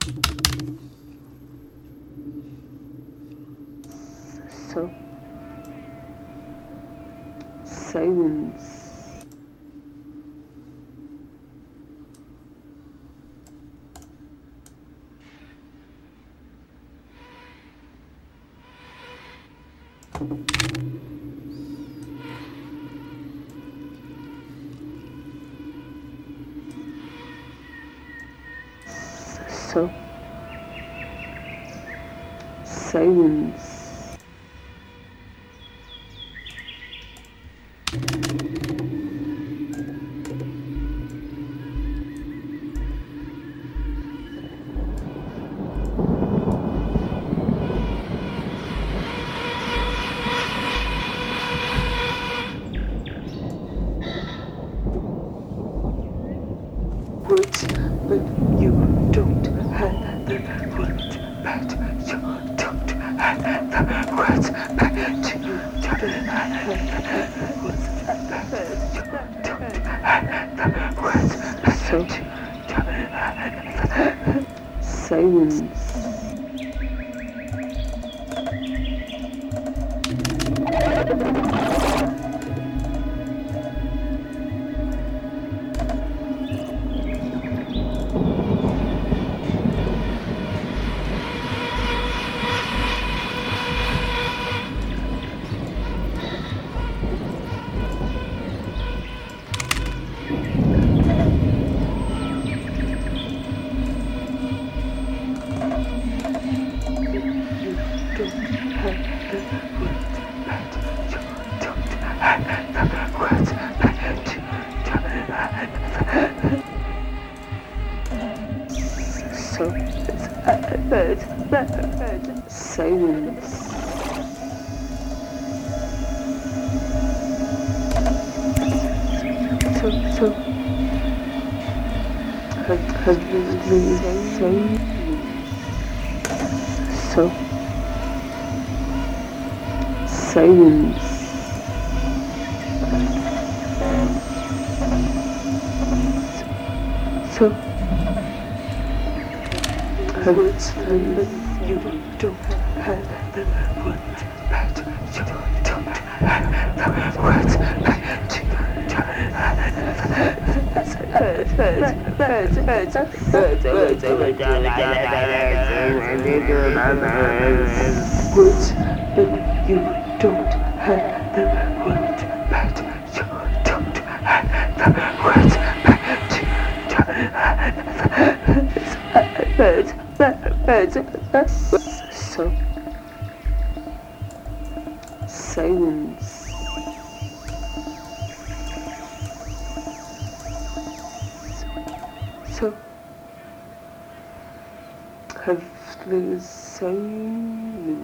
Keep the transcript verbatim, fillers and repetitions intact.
So, silence. So, silence. Words, but you don't have the words, but you don't have the words, but you don't have the words, but you don't have the words, but so you don't have the silence. So it's a bird, bird, bird, silence. So, so, have, have you seen? So, silence. So, words, but you don't have the words, but you don't have the words, but you don't have words, but you don't have the words, but you don't have the words, but you don't have the words. So, silence. So, have the silence.